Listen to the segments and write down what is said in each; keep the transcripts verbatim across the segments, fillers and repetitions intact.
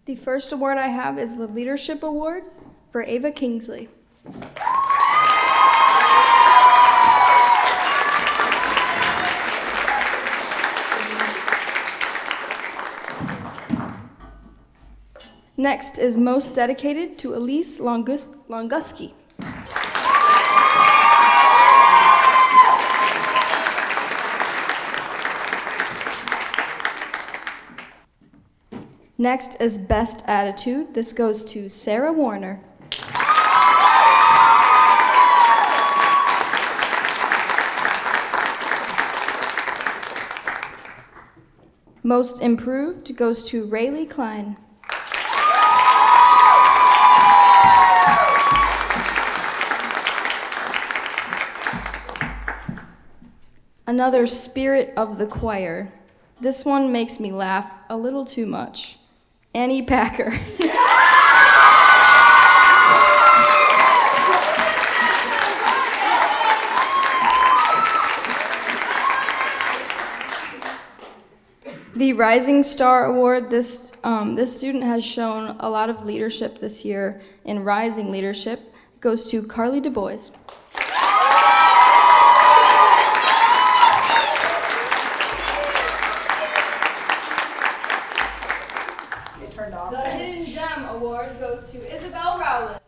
The first award I have is the Leadership Award for Ava Kingsley. Next is Most Dedicated to Elise Longus- Longuski. Next is Best Attitude. This goes to Sarah Warner. Most Improved goes to Rayleigh Klein. Another Spirit of the Choir. This one makes me laugh a little too much. Annie Packer. The Rising Star Award, this, um, this student has shown a lot of leadership this year in rising leadership, goes to Carly Du Bois. The Hidden Gem Award goes to Isabel Rowland.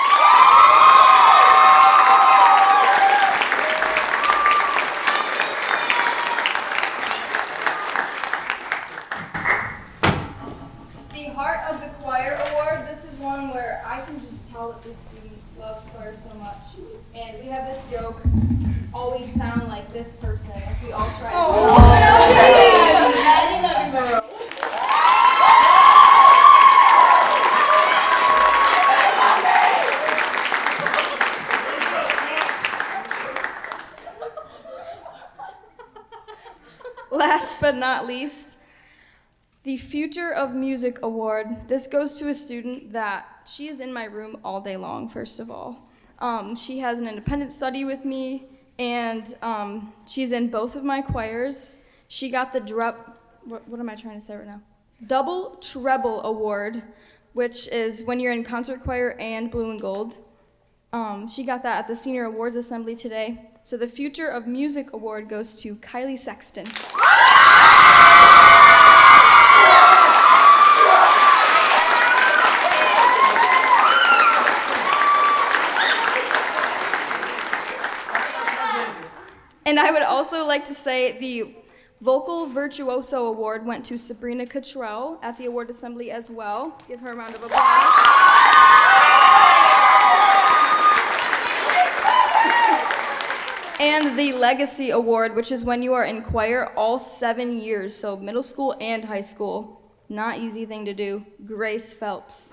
The Heart of the Choir Award, this is one where I can just tell that this student loves choir so much. And we have this joke, always sound like this person if we all try to oh, oh, Last but not least, the Future of Music Award. This goes to a student that she is in my room all day long, first of all. Um, she has an independent study with me, and um, she's in both of my choirs. She got the drop, what, what am I trying to say right now? Double Treble Award, which is when you're in concert choir and blue and gold. Um, she got that at the Senior Awards Assembly today. So the Future of Music Award goes to Kylie Sexton. And I would also like to say the Vocal Virtuoso Award went to Sabrina Cottrell at the award assembly as well. Give her a round of applause. And the Legacy Award, which is when you are in choir all seven years, so middle school and high school. Not easy thing to do. Grace Phelps.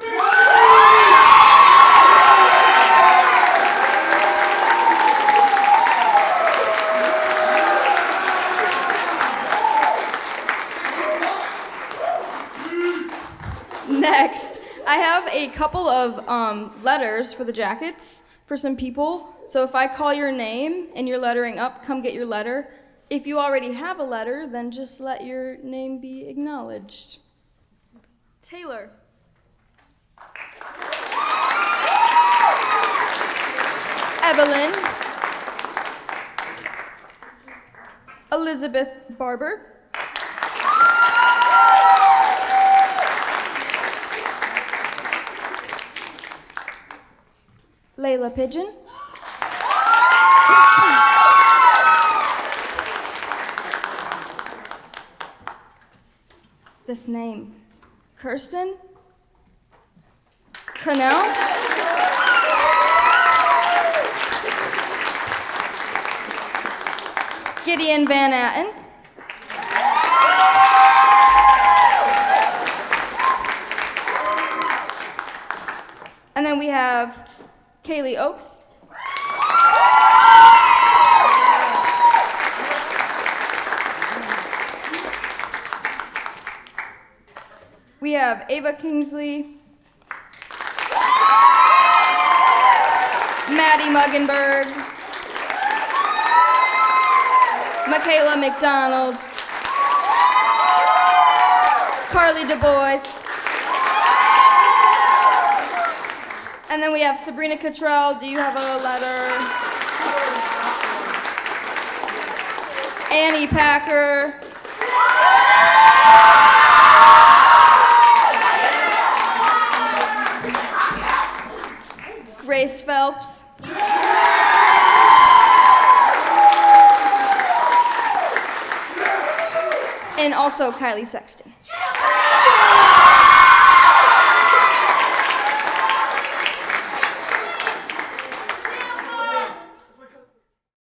Next, I have a couple of um, letters for the jackets for some people. So if I call your name and you're lettering up, come get your letter. If you already have a letter, then just let your name be acknowledged. Taylor. Evelyn. Elizabeth Barber. Layla Pigeon. This name. Kirsten. Cannell. Gideon Van Atten. And then we have Kaylee Oakes. We have Ava Kingsley. Maddie Muggenberg. Michaela McDonald. Carly Du Bois. And then we have Sabrina Cottrell. Do you have a letter? Annie Packer. Grace Phelps. And also Kylie Sexton.